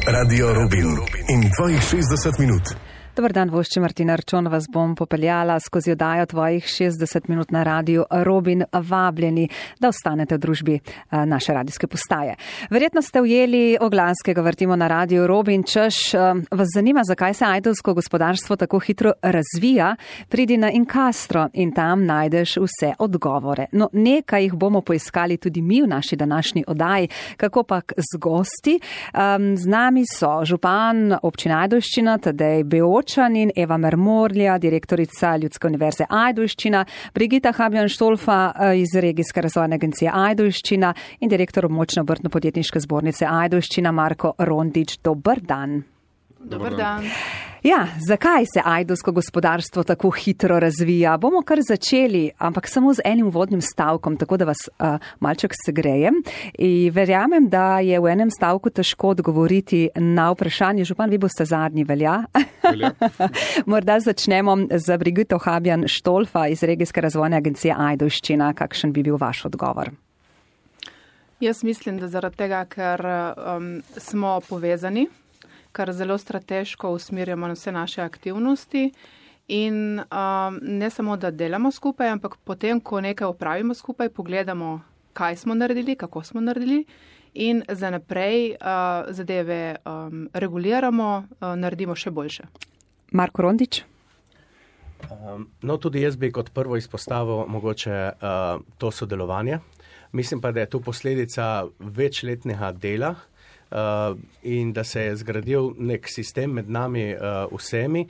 Radio Rubin in tvojih 60 minut. Dobar dan, vošči Martina Arčon, vas bom popeljala skozi oddajo tvojih 60 minut na radiju Rubin, vabljeni, da ostanete v družbi naše radijske postaje. Verjetno ste ujeli oglas, ki ga vrtimo na radiju Rubin, češ vas zanima, zakaj se ajdovsko gospodarstvo tako hitro razvija, pridi na Incastro in tam najdeš vse odgovore. No, nekaj jih bomo poiskali tudi mi v naši današnji oddaji, kako pa z gosti. Z nami so župan občine Ajdovščina, Tadej Beočan in Eva Mermorlja, direktorica Ljudske univerze Ajdovščina, Brigita Habjan-Štolfa iz Regijske razvojne agencije Ajdovščina in direktor območne obrtno-podjetniške zbornice Ajdovščina Marko Rondič. Dober dan. Dober dan. Ja, zakaj se ajdovsko gospodarstvo tako hitro razvija? Bomo kar začeli, ampak samo z enim uvodnim stavkom, tako da vas malček segrejem. In verjamem, da je v enem stavku težko odgovoriti na vprašanje. Župan, vi boste zadnji, velja? Morda začnemo z Brigito Habjan-Štolfa iz Regijske razvojne agencije Ajdovščina. Kakšen bi bil vaš odgovor? Jaz mislim, da zaradi tega, ker smo povezani, kar zelo strateško usmerjamo na vse naše aktivnosti in ne samo, da delamo skupaj, ampak potem, ko nekaj opravimo skupaj, pogledamo, kaj smo naredili, kako smo naredili in za naprej zadeve reguliramo, naredimo še boljše. Marko Rondič? No, tudi jaz bi kot prvo izpostavil mogoče to sodelovanje. Mislim pa, da je to posledica večletnega dela, in da se je zgradil nek sistem med nami vsemi,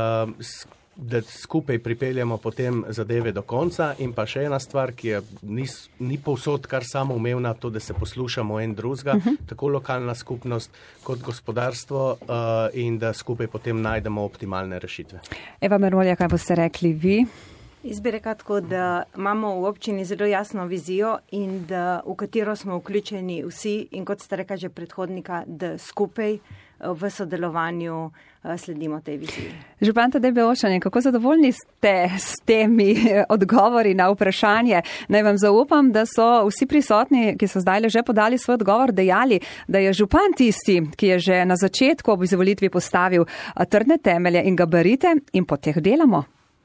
da skupaj pripeljamo potem zadeve do konca. In pa še ena stvar, ki je ni povsod kar samoumevna, to, da se poslušamo en drugega, tako lokalna skupnost kot gospodarstvo, in da skupaj potem najdemo optimalne rešitve. Eva Mermorlja, kaj boste rekli vi? Jaz bi rekla tako, da imamo v občini zelo jasno vizijo in da v katero smo vključeni vsi in kot ste rekla že predhodnika, da skupaj v sodelovanju sledimo tej viziji. Župan Tadej Beočan, kako zadovoljni ste s temi odgovori na vprašanje? Naj vam zaupam, da so vsi prisotni, ki so zdaj že podali svoj odgovor, dejali, da je župan tisti, ki je že na začetku ob izvolitvi postavil trdne temelje in gabarite in po teh delamo.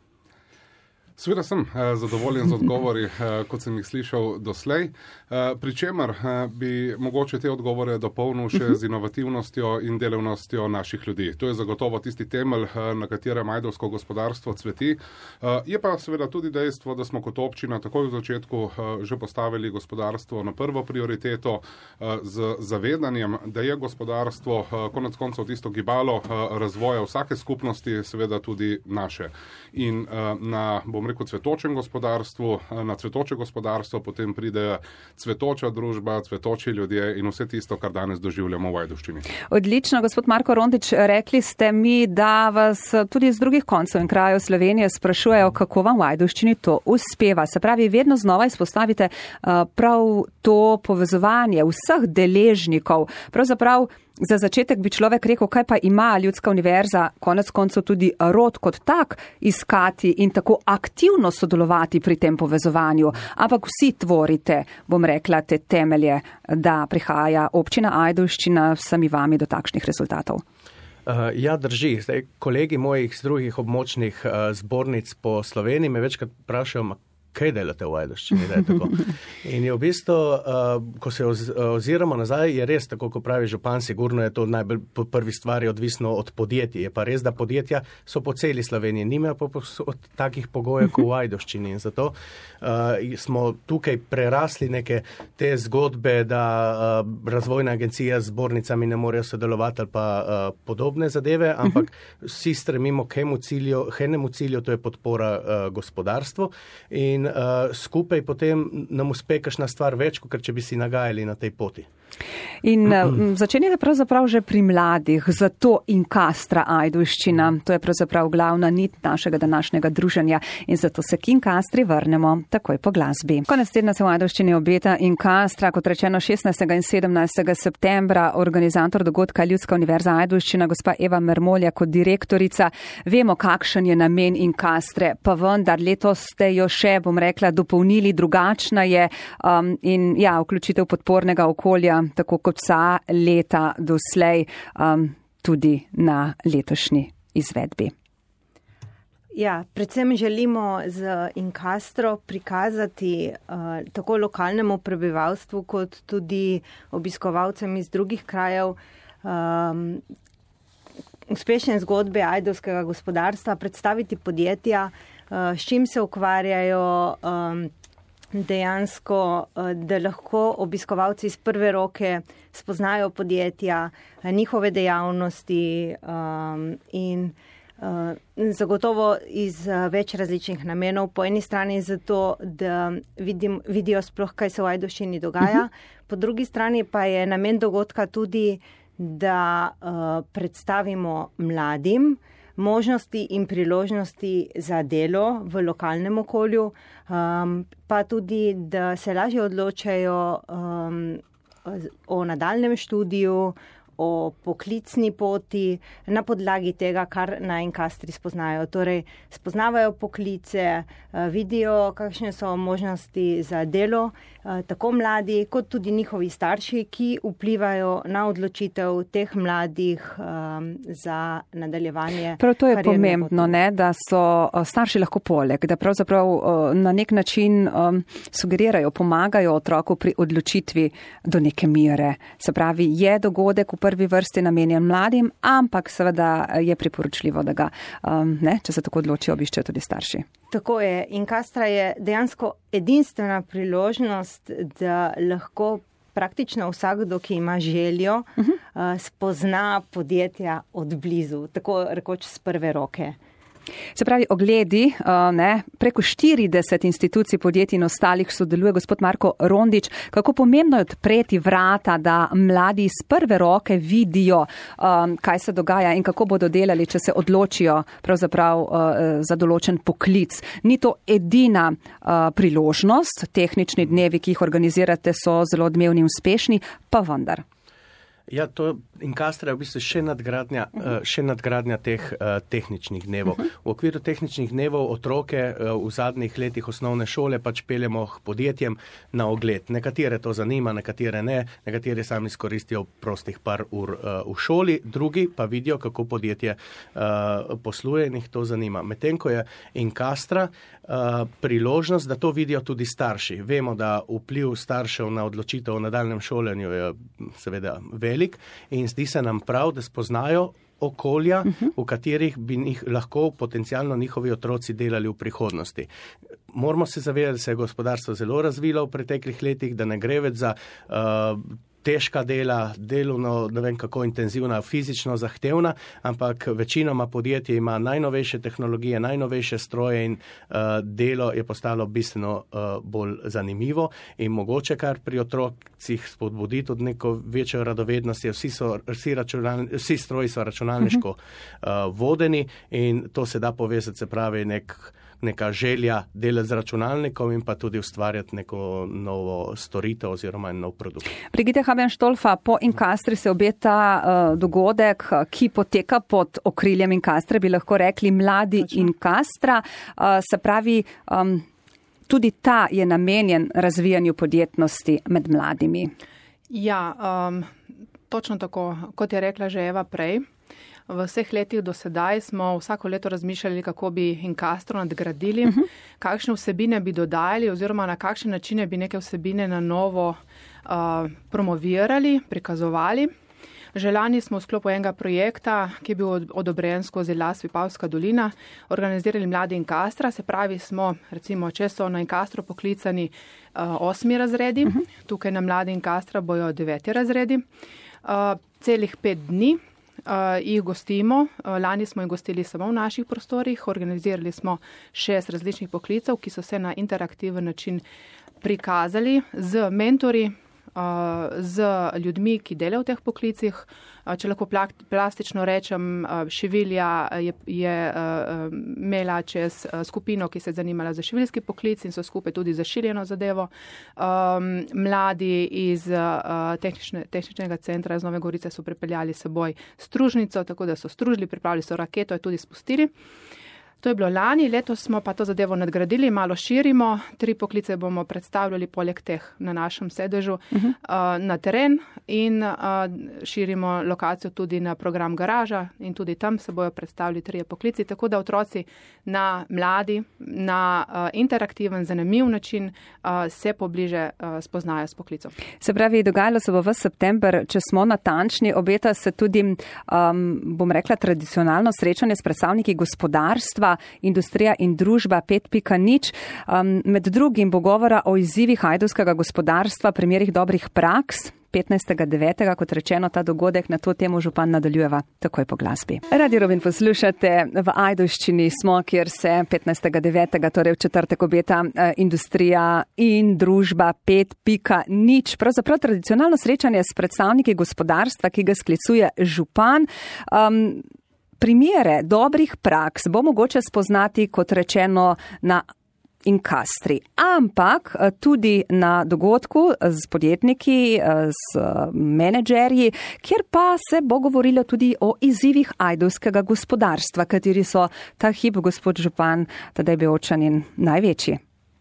Seveda sem zadovoljen z odgovori, kot sem jih slišal doslej, pri čemer bi mogoče te odgovore dopolnil še z inovativnostjo in delavnostjo naših ljudi. To je zagotovo tisti temelj, na katerem ajdovsko gospodarstvo cveti. Je pa seveda tudi dejstvo, da smo kot občina takoj v začetku že postavili gospodarstvo na prvo prioriteto z zavedanjem, da je gospodarstvo konec koncev tisto gibalo razvoja vsake skupnosti, seveda tudi naše. In na, bom rekel, cvetočem gospodarstvu, na cvetoče gospodarstvo potem pride cvetoča družba, cvetoči ljudje in vse tisto, kar danes doživljamo v Ajdovščini. Odlično, gospod Marko Rondič, rekli ste mi, da vas tudi z drugih koncev in krajev Slovenije sprašujejo, kako vam v Ajdovščini to uspeva. Se pravi, vedno znova izpostavite prav to povezovanje vseh deležnikov. Pravzaprav za začetek bi človek rekel, kaj pa ima Ljudska univerza, konec koncev tudi rod kot tak, iskati in tako aktivno sodelovati pri tem povezovanju. Ampak vsi tvorite, bom rekla, te temelje, da prihaja občina Ajdovščina vsemi vami do takšnih rezultatov. Ja, drži. Zdaj, kolegi mojih z drugih območnih zbornic po Sloveniji me večkrat vprašajo, kaj delate v Ajdovščini, da je tako. In je v bistvu, ko se oziramo nazaj, je res tako, ko pravi župan, sigurno je to najbolj po prvi stvari odvisno od podjetij. Je pa res, da podjetja so po celi Sloveniji, nimajo pa od takih pogojev kot v Ajdovščini. In zato smo tukaj prerasli neke te zgodbe, da razvojna agencija z zbornicami ne morejo sodelovati ali pa podobne zadeve, ampak vsi stremimo k enemu cilju, to je podpora gospodarstvu. In skupaj potem nam uspe kakšna stvar več, kot če bi si nagajali na tej poti. In začenjate pravzaprav že pri mladih, zato Incastra Ajdovščina. To je pravzaprav glavna nit našega današnjega druženja in zato se k Incastri vrnemo takoj po glasbi. Konec tedna se v Ajdovščini obeta Incastra, kot rečeno 16. in 17. septembra, organizator dogodka Ljudska univerza Ajdovščina, gospa Eva Mermorlja kot direktorica. Vemo, kakšen je namen Incastre, pa vendar letos ste jo še, bom rekla, dopolnili, drugačna je in ja, vključitev podpornega okolja, tako kot vsa leta doslej, tudi na letošnji izvedbi. Ja, predvsem želimo z Incastro prikazati tako lokalnemu prebivalstvu, kot tudi obiskovalcem iz drugih krajev uspešne zgodbe ajdovskega gospodarstva, predstaviti podjetja, s čim se ukvarjajo, dejansko, da lahko obiskovalci iz prve roke spoznajo podjetja, njihove dejavnosti in zagotovo iz več različnih namenov. Po eni strani zato, da vidijo sploh, kaj se v Ajdovščini dogaja, po drugi strani pa je namen dogodka tudi, da predstavimo mladim možnosti in priložnosti za delo v lokalnem okolju, pa tudi, da se lažje odločajo o nadaljnjem študiju, o poklicni poti na podlagi tega, kar na Incastri spoznajo. Torej, spoznavajo poklice, vidijo, kakšne so možnosti za delo, tako mladi, kot tudi njihovi starši, ki vplivajo na odločitev teh mladih za nadaljevanje. Prav to je pomembno, ne, da so starši lahko poleg, da pravzaprav na nek način sugerirajo, pomagajo otroku pri odločitvi do neke mere. Se pravi, je dogodek v prvi vrsti namenjen mladim, ampak seveda je priporočljivo, da ga, ne, če se tako odločijo, obiščejo tudi starši. Tako je. Incastra je dejansko edinstvena priložnost, da lahko praktično vsakdo, ki ima željo, spozna podjetja od blizu, tako rekoč z prve roke. Se pravi, ogledi, ne, preko 40 institucij, podjetij in ostalih sodeluje gospod Marko Rondič. Kako pomembno je odpreti vrata, da mladi iz prve roke vidijo, kaj se dogaja in kako bodo delali, če se odločijo pravzaprav za določen poklic. Ni to edina priložnost, tehnični dnevi, ki jih organizirate, so zelo odmevni in uspešni, pa vendar. Ja, to Incastra je v bistvu še nadgradnja teh tehničnih dnevov. V okviru tehničnih dnevov otroke v zadnjih letih osnovne šole pač peljemo k podjetjem na ogled. Nekatere to zanima, nekatere ne, nekateri sami izkoristijo prostih par ur v šoli, drugi pa vidijo, kako podjetje posluje in jih to zanima. Medtem ko je Incastra priložnost, da to vidijo tudi starši. Vemo, da vpliv staršev na odločitev o nadaljnjem šolanju je seveda velik in zdi se nam prav, da spoznajo okolja, v katerih bi lahko potencialno njihovi otroci delali v prihodnosti. Moramo se zavedati, da se je gospodarstvo zelo razvilo v preteklih letih, da ne gre več za težka dela, delovno, ne vem kako intenzivna, fizično zahtevna, ampak večinoma podjetje ima najnovejše tehnologije, najnovejše stroje in delo je postalo bistveno bolj zanimivo in mogoče kar pri otrocih spodbuditi od neko večjo radovednost. Vsi stroji so računalniško vodeni in to se da povezati, se pravi neka želja delati z računalnikom in pa tudi ustvarjati neko novo storitev oziroma nov produkt. Brigitte Haben-Stolfa, po Incastri se obeta dogodek, ki poteka pod okriljem Incastre, bi lahko rekli Mladi Incastra. Se pravi, tudi ta je namenjen razvijanju podjetnosti med mladimi. Ja, točno tako, kot je rekla že Eva prej. V vseh letih do sedaj smo vsako leto razmišljali, kako bi Incastro nadgradili, kakšne vsebine bi dodajali oziroma na kakšne načine bi neke vsebine na novo promovirali, prikazovali. Že lani smo v sklopu enega projekta, ki je bil odobren skozi las Vipavska dolina, organizirali Mladi Incastra, se pravi smo, recimo, če so na Incastro poklicani 8 razredi, tukaj na Mladi Incastra bojo 9 razredi, celih 5 dni. Jih gostimo. Lani smo jih gostili samo v naših prostorih. Organizirali smo 6 različnih poklicev, ki so se na interaktiven način prikazali z mentori, z ljudmi, ki delajo v teh poklicih. Če lahko plastično rečem, šivilja je imela čez skupino, ki se je zanimala za šiviljski poklic in so skupaj tudi zašiljeno zadevo. Mladi iz tehničnega centra iz Nove Gorice so pripeljali s seboj stružnico, tako da so stružili, pripravili so raketo in tudi spustili. To je bilo lani, letos smo pa to zadevo nadgradili, malo širimo. 3 poklice bomo predstavljali poleg teh na našem sedežu na teren in širimo lokacijo tudi na program Garaža in tudi tam se bojo predstavili 3 poklici, tako da otroci na mladi, na interaktiven, zanimiv način se pobliže spoznajo s poklicom. Se pravi, dogajalo se bo v september, če smo natančni, obeta se tudi, bom rekla, tradicionalno srečanje s predstavniki gospodarstva, industrija in družba 5.0. Med drugim bo govora o izzivih ajdovskega gospodarstva, primerih dobrih praks. 15.9. kot rečeno, ta dogodek, na to temo župan nadaljujeva takoj po glasbi. Radio Robin poslušate, v Ajdovščini smo, kjer se 15.9., torej v četrtek, obeta industrija in družba 5.0. Pravzaprav tradicionalno srečanje s predstavniki gospodarstva, ki ga sklicuje župan. Primere dobrih praks bo mogoče spoznati, kot rečeno, na Inkastri, ampak tudi na dogodku z podjetniki, z menedžerji, kjer pa se bo govorilo tudi o izzivih ajdovskega gospodarstva, kateri so ta hip, gospod župan Tadej Bevčanin, največji.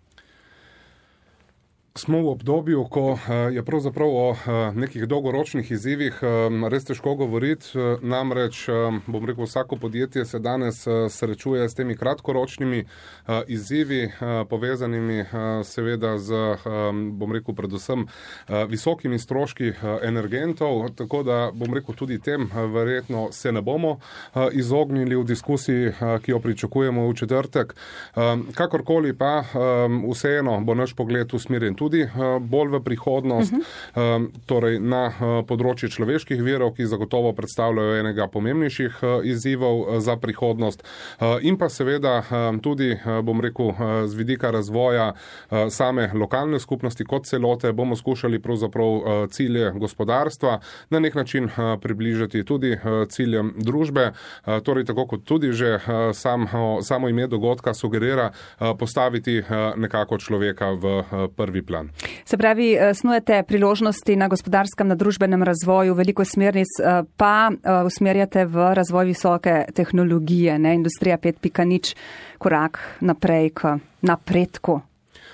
Smo v obdobju, ko je pravzaprav o nekih dolgoročnih izzivih res težko govoriti, namreč, bom rekel, vsako podjetje se danes srečuje s temi kratkoročnimi izzivi, povezanimi seveda z, bom rekel, predvsem visokimi stroški energentov, tako da, bom rekel, tudi tem verjetno se ne bomo izognili v diskusiji, ki jo pričakujemo v četrtek. Kakorkoli pa vseeno bo naš pogled usmerjen tudi bolj v prihodnost, torej na področje človeških virov, ki zagotovo predstavljajo enega pomembnejših izzivov za prihodnost in pa seveda tudi, bom rekel, z vidika razvoja same lokalne skupnosti kot celote bomo skušali pravzaprav cilje gospodarstva na nek način približati tudi ciljem družbe, torej tako kot tudi že samo ime dogodka sugerira, postaviti nekako človeka v prvi plan. Se pravi, snujete priložnosti na gospodarskem, na družbenem razvoju, veliko smernic pa usmerjate v razvoj visoke tehnologije, ne? Industrija 5.0, korak naprej k napredku.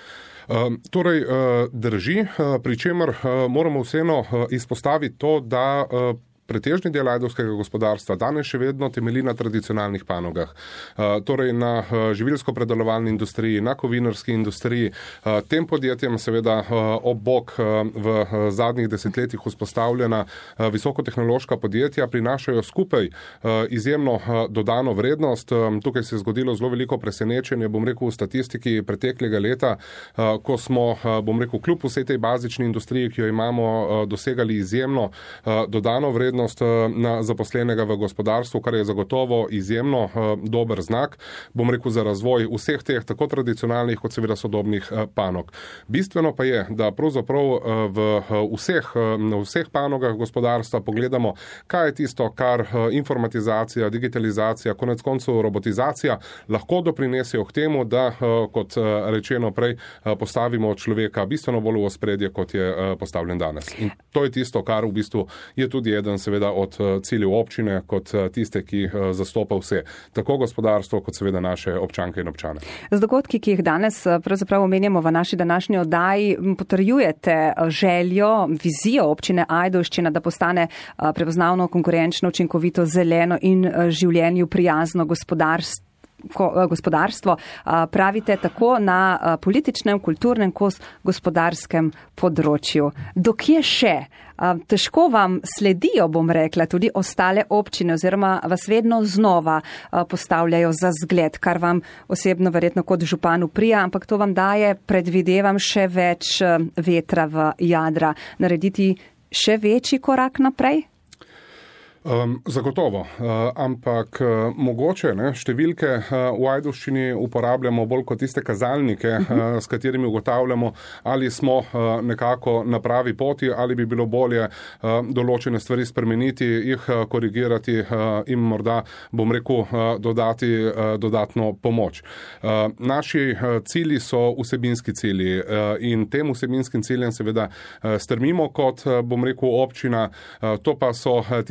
Torej, drži, pri čemer moramo vseeno izpostaviti to, da pretežni del ajdovskega gospodarstva danes še vedno temelji na tradicionalnih panogah. Torej na živilsko-predelovalni industriji, na kovinarski industriji. Tem podjetjem seveda ob bok v zadnjih desetletjih vzpostavljena visokotehnološka podjetja prinašajo skupaj izjemno dodano vrednost. Tukaj se je zgodilo zelo veliko presenečenje, bom rekel, v statistiki preteklega leta, ko smo, bom rekel, kljub vsej tej bazični industriji, ki jo imamo, dosegali izjemno dodano vrednost na zaposlenega v gospodarstvu, kar je zagotovo izjemno dober znak, bom rekel, za razvoj vseh teh tako tradicionalnih kot seveda sodobnih panog. Bistveno pa je, da pravzaprav v vseh panogah gospodarstva pogledamo, kaj je tisto, kar informatizacija, digitalizacija, konec koncev robotizacija lahko doprinesejo k temu, da, kot rečeno prej, postavimo človeka bistveno bolj v ospredje, kot je postavljen danes. In to je tisto, kar v bistvu je tudi eden seveda od ciljev občine, kot tiste, ki zastopa vse, tako gospodarstvo, kot seveda naše občanke in občane. Z dogodki, ki jih danes pravzaprav omenjamo v naši današnji oddaji, potrjujete željo, vizijo občine Ajdovščina, da postane prepoznavno, konkurenčno, učinkovito, zeleno in življenju prijazno gospodarstvo, pravite tako na političnem, kulturnem, kot gospodarskem področju. Dokje še? Težko vam sledijo, bom rekla, tudi ostale občine oziroma vas vedno znova postavljajo za zgled, kar vam osebno verjetno kot županu prija, ampak to vam daje, predvidevam, še več vetra v jadra. Narediti še večji korak naprej? Zagotovo, ampak mogoče številke v Ajdovščini uporabljamo bolj kot tiste kazalnike, s katerimi ugotavljamo, ali smo nekako na pravi poti, ali bi bilo bolje določene stvari spremeniti, jih korigirati in morda, bom rekel, dodati dodatno pomoč. Naši cilji so vsebinski cilji in tem vsebinskim ciljem seveda strmimo kot, bom rekel, občina, to pa so tisti, ki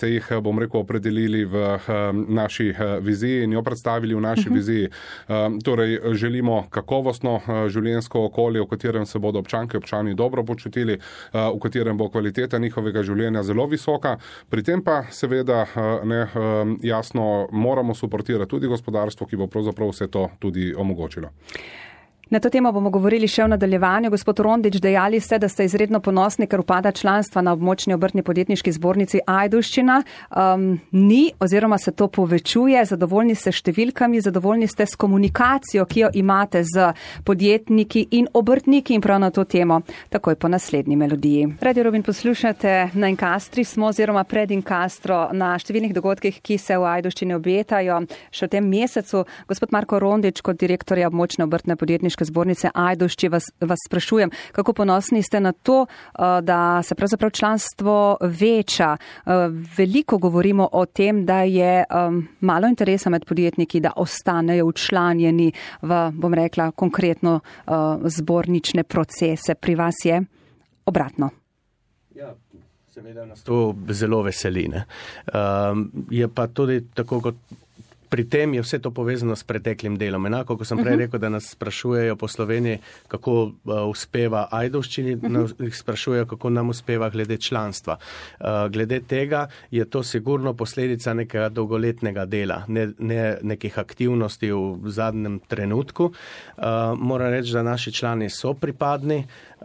ste jih, bom rekel, opredelili v naši viziji in jo predstavili v naši viziji. Torej, želimo kakovostno življenjsko okolje, v katerem se bodo občanke in občani dobro počutili, v katerem bo kvaliteta njihovega življenja zelo visoka. Pri tem pa seveda jasno moramo suportirati tudi gospodarstvo, ki bo pravzaprav vse to tudi omogočilo. Na to temo bomo govorili še v nadaljevanju. Gospod Rondič, dejali ste, da ste izredno ponosni, ker upada članstva na območni obrtni podjetniški zbornici Ajdovščina. Ni oziroma se to povečuje. Zadovoljni ste številkami, zadovoljni ste s komunikacijo, ki jo imate z podjetniki in obrtniki in prav na to temo takoj po naslednji melodiji. Radio Robin poslušate, na Inkastri smo oziroma pred Inkastro na številnih dogodkih, ki se v Ajdovščini obetajo še v tem mesecu. Gospod Marko Rondič, kot direktorja območne obrtne podjetniške zbornice Ajdovšči vas sprašujem, kako ponosni ste na to, da se pravzaprav članstvo veča. Veliko govorimo o tem, da je malo interesa med podjetniki, da ostanejo včlanjeni v, bom rekla, konkretno zbornične procese. Pri vas je obratno. Ja, seveda nas to zelo veseli. Je pa tudi tako kot pri tem je vse to povezano s preteklim delom. Enako, ko sem prej rekel, da nas sprašujejo po Sloveniji, kako uspeva Ajdovščini, nas sprašujejo, kako nam uspeva glede članstva. Glede tega je to sigurno posledica nekega dolgoletnega dela, ne nekih aktivnosti v zadnjem trenutku. Moram reči, da naši člani so pripadni,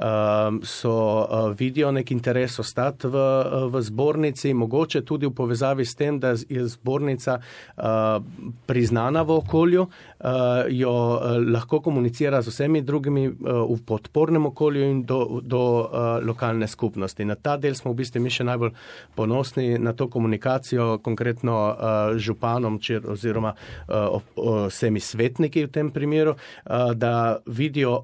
vidijo nek interes ostati v zbornici, mogoče tudi v povezavi s tem, da je zbornica priznana v okolju, jo lahko komunicira z vsemi drugimi v podpornem okolju in do lokalne skupnosti. Na ta del smo v bistvu mi še najbolj ponosni, na to komunikacijo, konkretno županom oziroma vsemi svetniki v tem primeru, da vidijo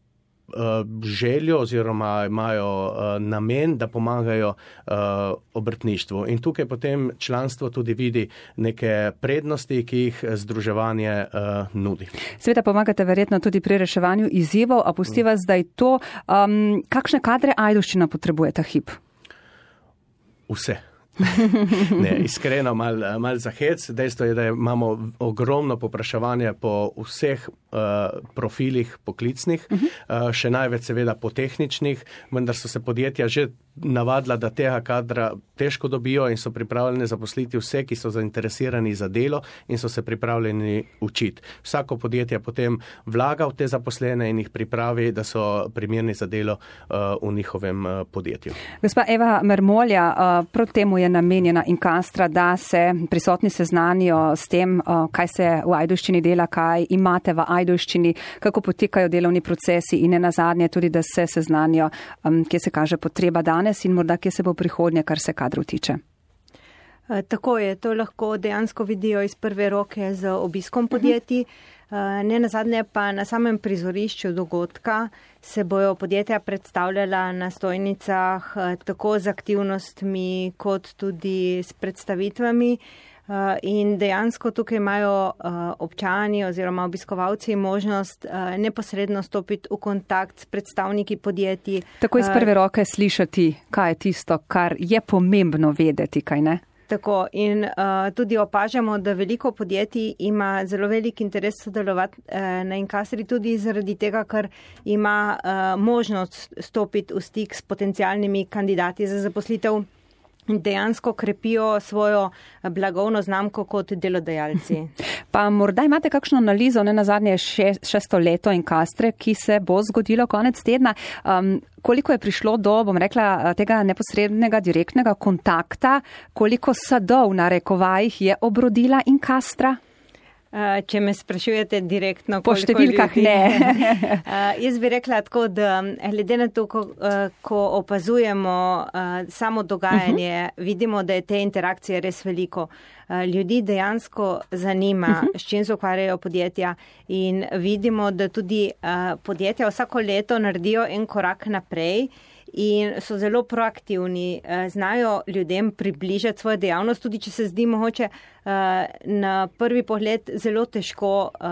željo oziroma imajo namen, da pomagajo obrtništvu. In tukaj potem članstvo tudi vidi neke prednosti, ki jih združevanje nudi. Sveda pomagate verjetno tudi pri reševanju izzivov, a pusti vas zdaj to, kakšne kadre Ajdovščina potrebuje ta hip? Vse. Ne, iskreno mal za hec. Dejstvo je, da imamo ogromno popraševanje po vseh profilih poklicnih, še največ seveda po tehničnih, vendar so se podjetja že navadila, da tega kadra težko dobijo in so pripravljeni zaposliti vse, ki so zainteresirani za delo in so se pripravljeni učiti. Vsako podjetje potem vlaga v te zaposlene in jih pripravi, da so primerni za delo v njihovem podjetju. Gospa Eva Mermolja, prav temu je namenjena Inkastra, da se prisotni seznanijo s tem, kaj se v Ajdovščini dela, kaj imate v Ajdovščini, kako potekajo delovni procesi in nenazadnje tudi, da se seznanijo, kje se kaže potreba danes in morda kje se bo prihodnje, kar se kadrov tiče. Tako je, to lahko dejansko vidijo iz prve roke z obiskom podjetij. Nenazadnje pa na samem prizorišču dogodka se bojo podjetja predstavljala na stojnicah tako z aktivnostmi kot tudi s predstavitvami. In dejansko tukaj imajo občani oziroma obiskovalci možnost neposredno stopiti v kontakt s predstavniki podjetij. Tako iz prve roke slišati, kaj je tisto, kar je pomembno vedeti, kaj ne? Tako in tudi opažamo, da veliko podjetij ima zelo velik interes sodelovati na Inkastri tudi zaradi tega, ker ima možnost stopiti v stik s potencialnimi kandidati za zaposlitev. Dejansko krepijo svojo blagovno znamko kot delodajalci. Pa morda imate kakšno analizo, ne nazadnje 6. leto Inkastre, ki se bo zgodilo konec tedna. Koliko je prišlo do, bom rekla, tega neposrednega, direktnega kontakta, koliko sadov na rekovajih je obrodila Inkastra? Če me sprašujete direktno, po številkah ljudi, ne. Jaz bi rekla tako, da glede na to, ko opazujemo samo dogajanje, vidimo, da je te interakcije res veliko. Ljudi dejansko zanima, s čim se ukvarjajo podjetja in vidimo, da tudi podjetja vsako leto naredijo en korak naprej in so zelo proaktivni, znajo ljudem približati svojo dejavnost, tudi če se zdi mogoče na prvi pogled zelo težko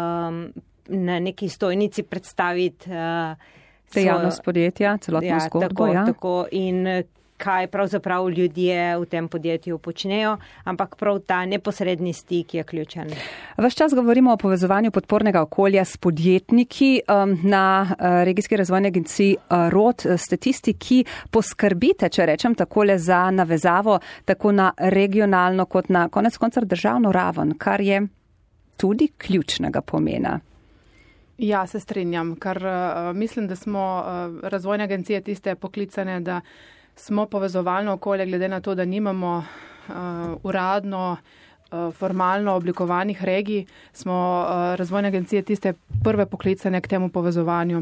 na neki stojnici predstaviti dejavnost podjetja, celotno zgodbo. Tako. In kaj pravzaprav ljudje v tem podjetju počnejo, ampak prav ta neposredni stik je ključen. Ves čas govorimo o povezovanju podpornega okolja s podjetniki. Na Regijski razvojni agenciji ROD ste tisti, ki poskrbite, če rečem takole, za navezavo tako na regionalno kot na konec konca državno raven, kar je tudi ključnega pomena. Ja, se strinjam, ker mislim, da smo razvojne agencije tiste poklicane, da smo povezovalno okolje, glede na to, da nimamo uradno, formalno oblikovanih regij, smo razvojne agencije tiste prve poklicane k temu povezovanju.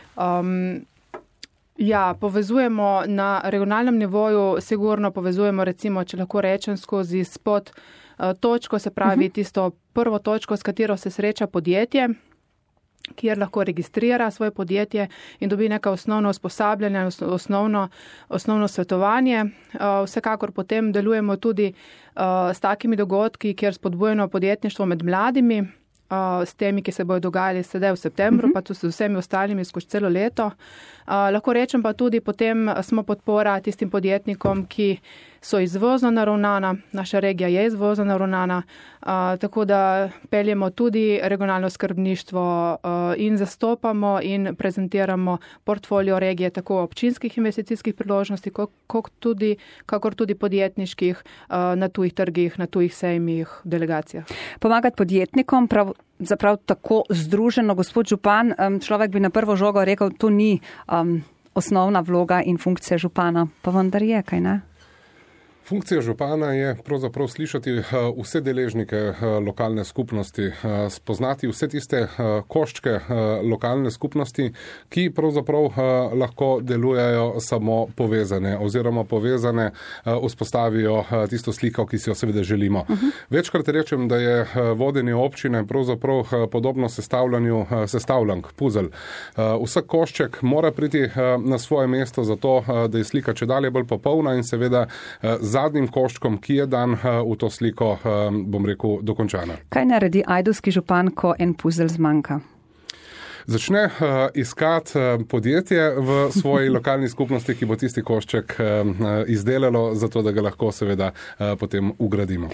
Ja, povezujemo na regionalnem nivoju, sigurno povezujemo, recimo, če lahko rečem, skozi spod točko, se pravi tisto prvo točko, s katero se sreča podjetje, kjer lahko registrira svoje podjetje in dobi neka osnovno usposabljanje, osnovno svetovanje. Vsekakor potem delujemo tudi s takimi dogodki, kjer spodbujamo podjetništvo med mladimi, s temi, ki se bodo dogajali sedaj v septembru, pa tudi s vsemi ostalimi skozi celo leto. Lahko rečem pa tudi, potem smo podpora tistim podjetnikom, ki so izvozno naravnana, naša regija je izvozno naravnana, tako da peljemo tudi regionalno skrbništvo in zastopamo in prezentiramo portfolio regije tako občinskih investicijskih priložnosti, kakor tudi podjetniških na tujih trgih, na tujih sejmih, delegacijah. Pomagati podjetnikom, zaprav tako združeno, gospod župan, človek bi na prvo žogo rekel, to ni osnovna vloga in funkcija župana, pa vendar je, kaj ne? Funkcija župana je pravzaprav slišati vse deležnike lokalne skupnosti, spoznati vse tiste koščke lokalne skupnosti, ki pravzaprav lahko delujejo samo povezane oziroma povezane vzpostavijo tisto sliko, ki si jo seveda želimo. Večkrat rečem, da je vodenje občine pravzaprav podobno sestavljank, puzelj. Vsak košček mora priti na svoje mesto zato, da je slika čedalje bolj popolna in seveda zadnjim koščkom, ki je dan v to sliko, bom rekel, dokončana. Kaj naredi ajdovski župan, ko en puzelj zmanjka? Začne iskati podjetje v svoji lokalni skupnosti, ki bo tisti košček izdelalo, zato da ga lahko seveda potem ugradimo.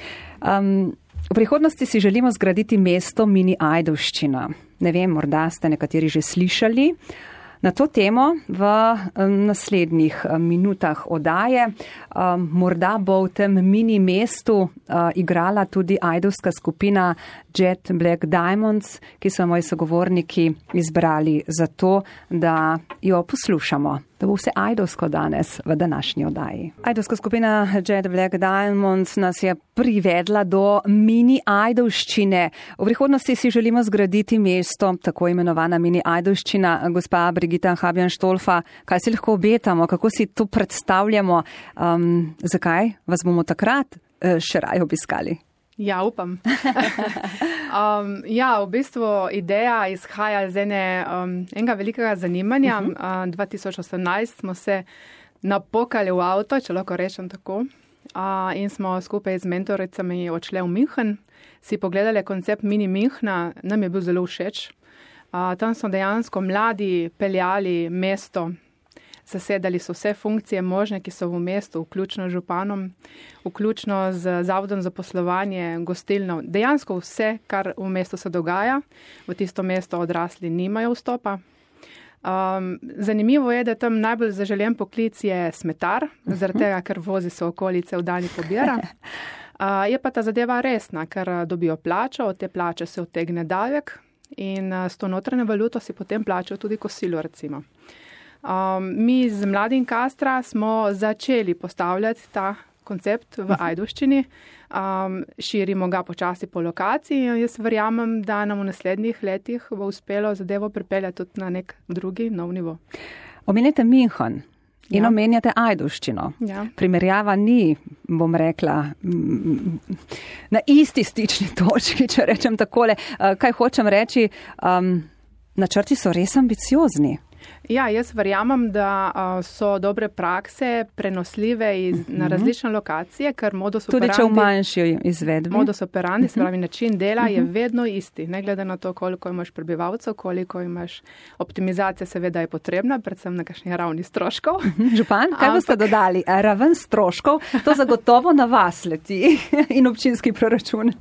V prihodnosti si želimo zgraditi mesto mini Ajdovščina. Ne vem, morda ste nekateri že slišali. Na to temo v naslednjih minutah oddaje. Morda bo v tem mini mestu igrala tudi ajdovska skupina Jet Black Diamonds, ki so moji sogovorniki izbrali za to, da jo poslušamo. Da bo vse ajdovsko danes v današnji oddaji. Ajdovska skupina Jet Black Diamonds nas je privedla do mini Ajdovščine. V prihodnosti si želimo zgraditi mesto, tako imenovana mini Ajdovščina. Gospa Brigita Habjan-Štolfa, kaj si lahko obetamo, kako si to predstavljamo, zakaj vas bomo takrat še raje obiskali? Ja, upam. V bistvu ideja izhaja iz enega velikega zanimanja. 2018 smo se napokali v avto, če lahko rečem tako, in smo skupaj z mentoricami odšli v München, si pogledali koncept mini Münchna, nam je bil zelo všeč. Tam so dejansko mladi peljali mesto, zasedali so vse funkcije možne, ki so v mestu, vključno z županom, vključno z Zavodom za poslovanje, gostilno. Dejansko vse, kar v mestu se dogaja, v tisto mesto odrasli nimajo vstopa. Zanimivo je, da tam najbolj zaželjen poklic je smetar, zaradi tega, ker vozi se okolice v dani pobira. Je pa ta zadeva resna, ker dobijo plačo, od te plače se odtegne davek in s to notranjo valuto si potem plačajo tudi kosilo, recimo. Mi z Mladim Kastra smo začeli postavljati ta koncept v Ajdovščini, širimo ga počasi po lokaciji in jaz verjamem, da nam v naslednjih letih bo uspelo zadevo pripeljati tudi na nek drugi, nov nivo. Omenjate München in omenjate Ajdovščino. Ja. Primerjava ni, bom rekla, na isti stični točki, če rečem takole. Kaj hočem reči, načrti so res ambiciozni. Ja, jaz verjamem, da so dobre prakse prenosljive na različne lokacije, ker modus operandi... Tudi če v manjši izvedbi. Modus operandi, se pravi način dela, je vedno isti. Ne glede na to, koliko imaš prebivalcev, koliko imaš optimizacija, seveda je potrebna, predvsem na kakšni ravni stroškov. Župan, kaj boste dodali? Raven stroškov, to zagotovo na vas leti in občinski proračun.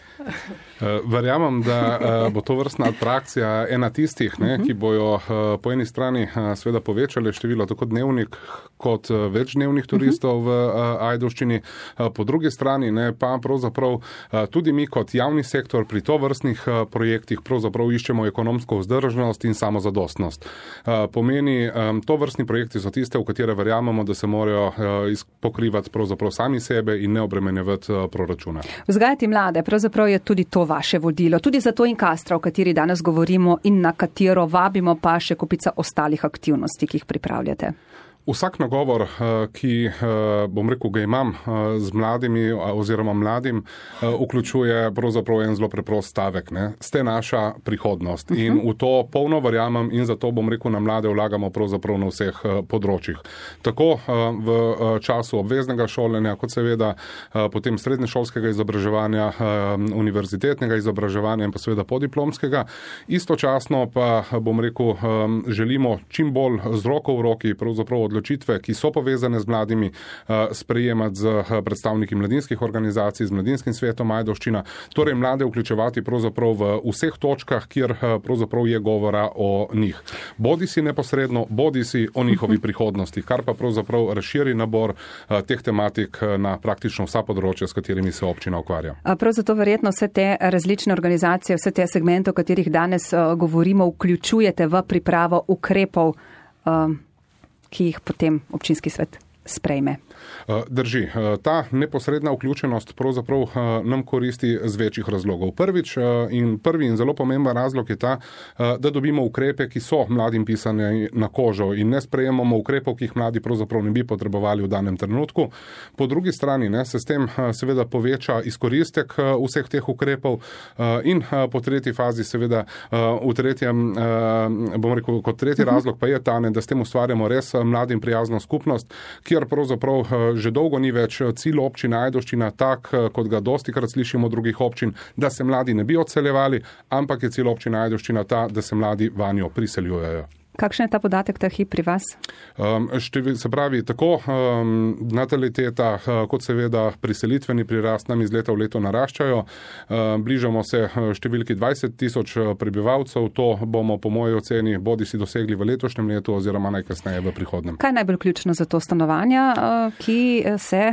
Verjamem, da bo to vrstna atrakcija ena tistih, ki bojo po eni strani seveda povečale število tako dnevnik kot večdnevnih turistov v Ajdovščini. Po drugi strani pa pravzaprav tudi mi kot javni sektor pri to vrstnih projektih pravzaprav iščemo ekonomsko vzdržnost in samozadostnost. Pomeni, to vrstni projekti so tiste, v katere verjamemo, da se morajo pokrivati pravzaprav sami sebe in ne obremenjevati proračuna. Vzgajati mlade, pravzaprav je tudi to vaše vodilo, tudi za to Inkastra, o kateri danes govorimo in na katero vabimo pa še kupica ostalih aktivnosti, ki jih pripravljate. Vsak nagovor, ki, bom rekel, ga imam z mladimi oziroma mladim, vključuje pravzaprav en zelo preprost stavek. Ste naša prihodnost in v to polno verjamem in zato, bom rekel, na mlade vlagamo pravzaprav na vseh področjih. Tako v času obveznega šolanja, kot seveda potem srednješolskega izobraževanja, univerzitetnega izobraževanja in pa seveda podiplomskega. Istočasno pa, bom rekel, želimo čim bolj z roko v roki pravzaprav odločitve, ki so povezane z mladimi, sprejemati z predstavniki mladinskih organizacij, z Mladinskim svetom Ajdovščina, torej mlade vključevati pravzaprav v vseh točkah, kjer pravzaprav je govora o njih. Bodi si neposredno, bodi si o njihovi prihodnosti, kar pa pravzaprav razširi nabor teh tematik na praktično vsa področja, s katerimi se občina ukvarja. Prav zato verjetno vse te različne organizacije, vse te segmente, o katerih danes govorimo, vključujete v pripravo ukrepov, ki jih potem občinski svet sprejme. Drži. Ta neposredna vključenost pravzaprav nam koristi z večjih razlogov. Prvi in zelo pomemben razlog je ta, da dobimo ukrepe, ki so mladim pisane na kožo in ne sprejemamo ukrepov, ki jih mladi pravzaprav ne bi potrebovali v danem trenutku. Po drugi strani se s tem seveda poveča izkoristek vseh teh ukrepov in po tretji fazi seveda v tretjem, bom rekel, kot tretji razlog pa je ta, da s tem ustvarjamo res mladim prijazno skupnost, kjer pravzaprav že dolgo ni več cilj občine Ajdovščina tak, kot ga dostikrat slišimo od drugih občin, da se mladi ne bi odseljevali, ampak je cilj občine Ajdovščina ta, da se mladi vanjo priseljujejo. Kakšen je ta podatek ta hip pri vas? Se pravi, tako nataliteta kot seveda priselitveni prirast nam iz leta v leto naraščajo. Bližamo se številki 20,000 prebivalcev. To bomo po moji oceni bodi si dosegli v letošnjem letu oziroma najkasneje v prihodnem. Kaj je najbolj ključno za to stanovanja, ki se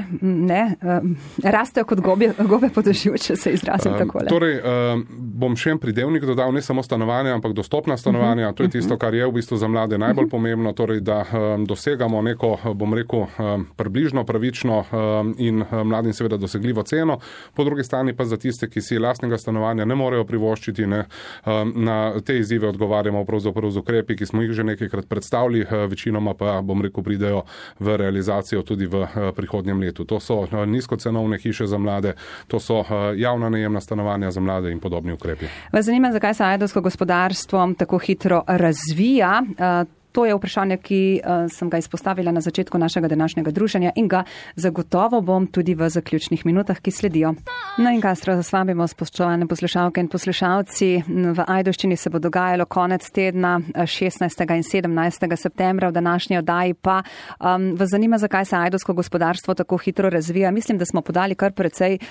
rastejo kot gobe po dežju, če se izrazim takole? Torej, bom še en pridevnik dodal, ne samo stanovanja, ampak dostopna stanovanja. To je tisto, kar je v bistvu za mlade najbolj pomembno, torej da dosegamo neko, bom rekel, približno pravično in mladim seveda dosegljivo ceno. Po drugi strani pa za tiste, ki si lastnega stanovanja ne morejo privoščiti, na te izzive odgovarjamo pravzaprav z ukrepi, ki smo jih že nekajkrat predstavili, večinoma pa, bom rekel, pridejo v realizacijo tudi v prihodnjem letu. To so nizkocenovne hiše za mlade, to so javna najemna stanovanja za mlade in podobni ukrepi. Vas zanima, zakaj se ajdovsko gospodarstvo tako hitro razvija? To je vprašanje, ki sem ga izpostavila na začetku našega današnjega druženja in ga zagotovo bom tudi v zaključnih minutah, ki sledijo. Na Inkastro zasvabimo, spoštovane poslušalke in poslušalci. V Ajdovščini se bo dogajalo konec tedna 16. in 17. septembra, v današnji oddaji pa vas zanima, zakaj se ajdovsko gospodarstvo tako hitro razvija. Mislim, da smo podali kar precej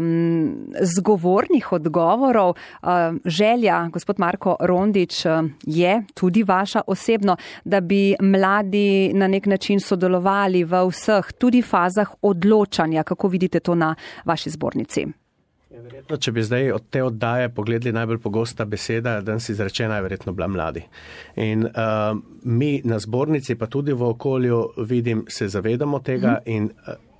zgovornih odgovorov. Želja, gospod Marko Rondič, je tudi vaša osebno, da bi mladi na nek način sodelovali v vseh, tudi fazah odločanja. Kako vidite to na vaši zbornici? Verjetno, če bi zdaj od te oddaje pogledali, najbolj pogosta beseda, danes izreče najverjetno bila mladi. In mi na zbornici, pa tudi v okolju, vidim, se zavedamo tega in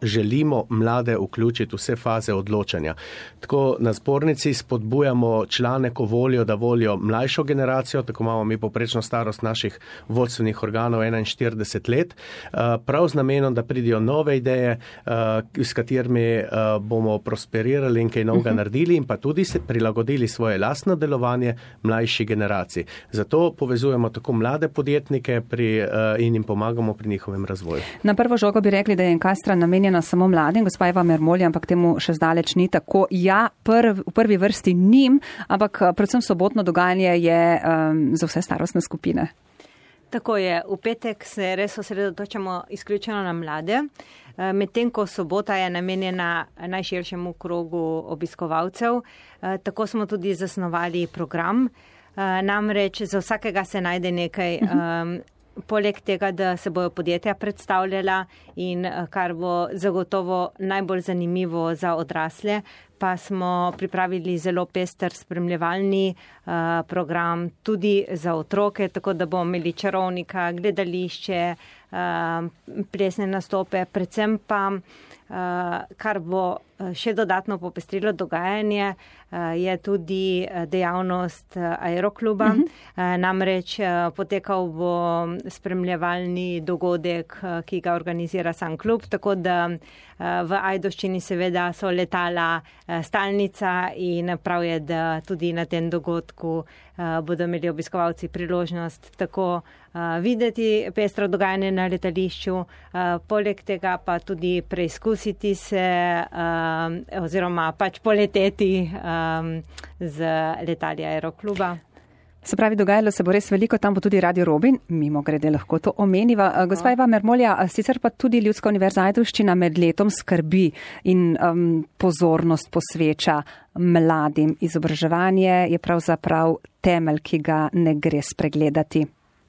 želimo mlade vključiti vse faze odločanja. Tako na zbornici spodbujamo člane, ko volijo, da volijo mlajšo generacijo, tako imamo mi poprečno starost naših vodstvenih organov 41 let, prav z namenom, da pridijo nove ideje, s katerimi bomo prosperirali in kaj novega naredili in pa tudi se prilagodili svoje lastno delovanje mlajši generaciji. Zato povezujemo tako mlade podjetnike in jim pomagamo pri njihovem razvoju. Na prvo žogo bi rekli, da je Enkastra namenjena samo mladim, gospa Eva Mermolja, ampak temu še zdaleč ni tako. Ja, v prvi vrsti njim, ampak predvsem sobotno dogajanje je za vse starostne skupine. Tako je, v petek se res osredotočamo izključno na mlade, medtem ko sobota je namenjena najširšemu krogu obiskovalcev. Tako smo tudi zasnovali program, namreč za vsakega se najde nekaj. Poleg tega, da se bojo podjetja predstavljala in kar bo zagotovo najbolj zanimivo za odrasle, pa smo pripravili zelo pester spremljevalni program tudi za otroke, tako da bomo imeli čarovnika, gledališče, plesne nastope, predvsem pa, kar bo še dodatno popestrilo dogajanje, je tudi dejavnost aerokluba. Namreč potekal bo spremljevalni dogodek, ki ga organizira sam klub, tako da v Ajdovščini seveda so letala stalnica in prav je, da tudi na tem dogodku bodo imeli obiskovalci priložnost tako videti pestro dogajanje na letališču, poleg tega pa tudi preizkusiti se oziroma pač poleteti z letali aerokluba. Se pravi, dogajalo se bo res veliko, tam bo tudi Radio Robin, mimo grede lahko to omeniva. Gospa Eva Mermolja, sicer pa tudi Ljudska univerza Ajdovščina med letom skrbi in pozornost posveča mladim. Izobraževanje je pravzaprav temelj, ki ga ne gre spregledati.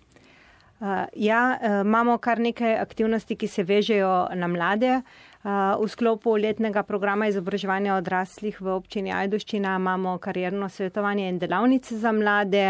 Imamo kar nekaj aktivnosti, ki se vežejo na mlade. V sklopu letnega programa izobraževanja odraslih v občini Ajdovščina imamo karierno svetovanje in delavnice za mlade.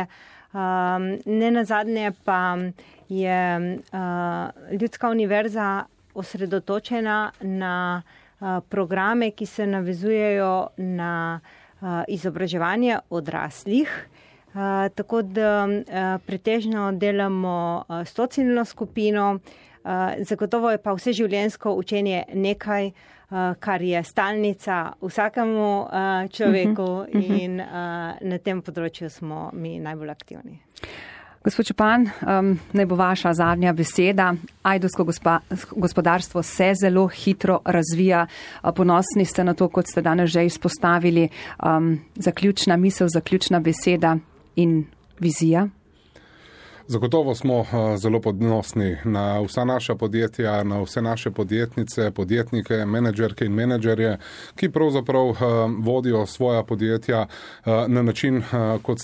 Nenazadnje pa je Ljudska univerza osredotočena na programe, ki se navezujejo na izobraževanje odraslih. Tako da pretežno delamo s to ciljno skupino. Zagotovo je pa vseživljenjsko učenje nekaj, kar je stalnica vsakemu človeku in na tem področju smo mi najbolj aktivni. Gospod Čupan, naj bo vaša zadnja beseda. Ajdovsko gospodarstvo se zelo hitro razvija. Ponosni ste na to, kot ste danes že izpostavili. Zaključna misel, zaključna beseda in vizija. Zagotovo smo zelo ponosni na vsa naša podjetja, na vse naše podjetnice, podjetnike, menedžerke in menedžerje, ki pravzaprav vodijo svoja podjetja na način, kot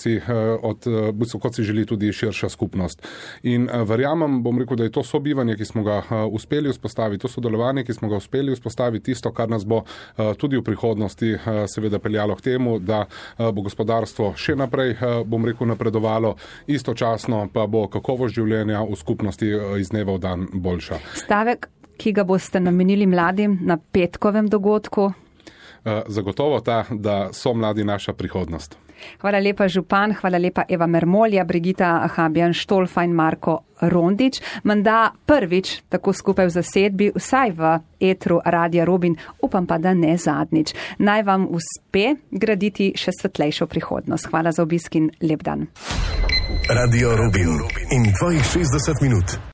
si želi tudi širša skupnost. In verjamem, bom rekel, da je to sobivanje, ki smo ga uspeli vzpostaviti, to sodelovanje, ki smo ga uspeli vzpostaviti, tisto, kar nas bo tudi v prihodnosti seveda peljalo k temu, da bo gospodarstvo še naprej, bom rekel, napredovalo, istočasno pa bo kakovost življenja v skupnosti iz dneva v dan boljša. Stavek, ki ga boste namenili mladim na petkovem dogodku? Zagotovo ta, da so mladi naša prihodnost. Hvala lepa župan, hvala lepa Eva Mermolja, Brigita Habjan Štolfa in Marko Rondič. Menda prvič tako skupaj v zasedbi, vsaj v etru Radia Robin, upam pa, da ne zadnjič. Naj vam uspe graditi še svetlejšo prihodnost. Hvala za obisk in lep dan. Radio Robin in 62 minut.